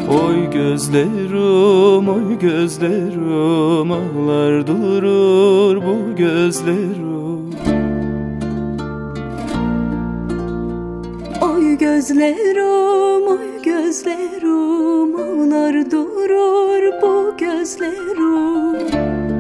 Oy gözlerim, oy gözlerim, ağlar durur bu gözlerim. Oy gözlerim, oy gözlerim, ağlar durur bu gözlerim.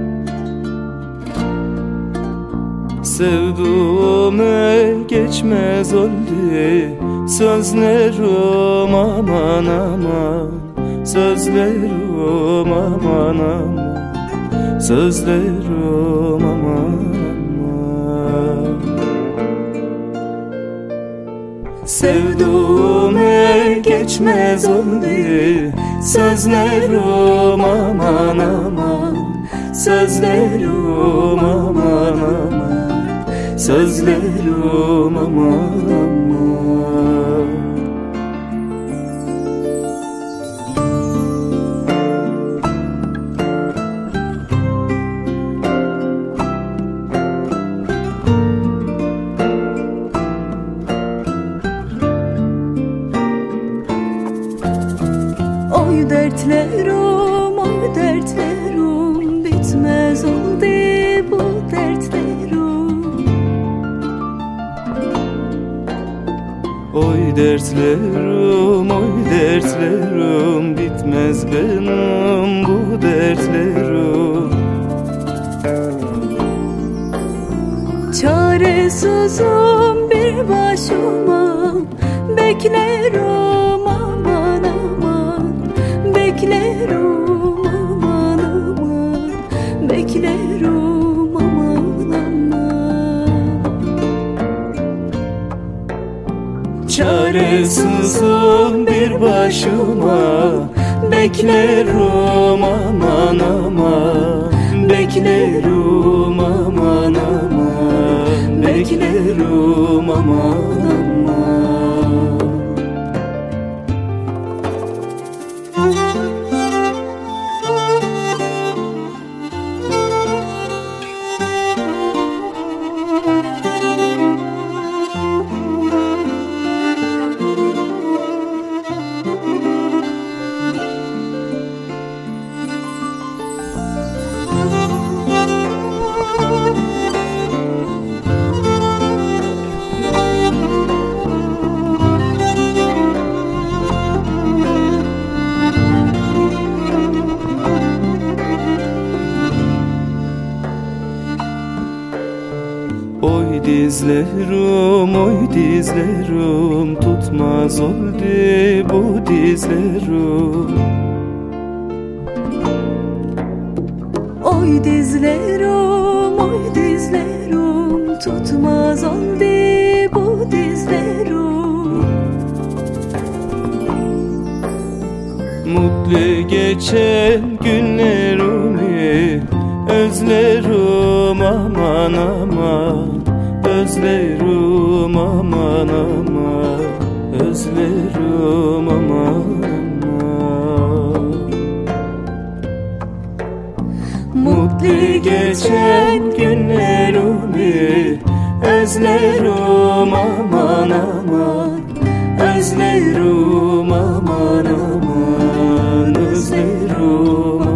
Sevduğume geçmez oldu sözlerim, aman aman. Sözlerim aman aman, sözlerim aman aman. Sevduğume geçmez oldu sözlerim, aman aman. Sözlerim aman aman, sözlerim aman aman. Oy dertlerim, oy dertlerim, bitmez oldu bu dertlerim. Oy dertlerim, oy dertlerim, bitmez benim bu dertlerim. Çaresizim bir başıma, beklerim aman aman. Beklerim aman aman, beklerim aman aman. Çaresizim bir başıma, beklerim aman aman. Beklerim aman aman, beklerim aman aman. Oy dizlerim, oy dizlerim, tutmaz oldu bu dizlerim. Oy dizlerim, oy dizlerim, tutmaz oldu bu dizlerim. Mutlu geçen günlerimi özlerim aman aman. Özlerim aman aman, özlerim aman aman. Mutlu geçen günlerimi özlerim aman aman. Özlerim aman aman, özlerim